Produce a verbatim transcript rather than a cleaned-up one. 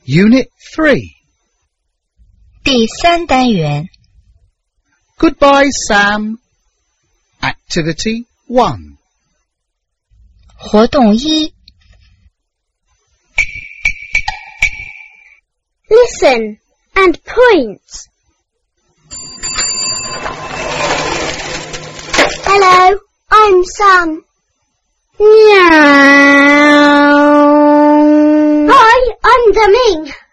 Unit three. 第三单元 Goodbye, Sam. Activity one. 活动一 Listen and point. Hello, I'm Sam. Meow. Hi, I'm the Ming.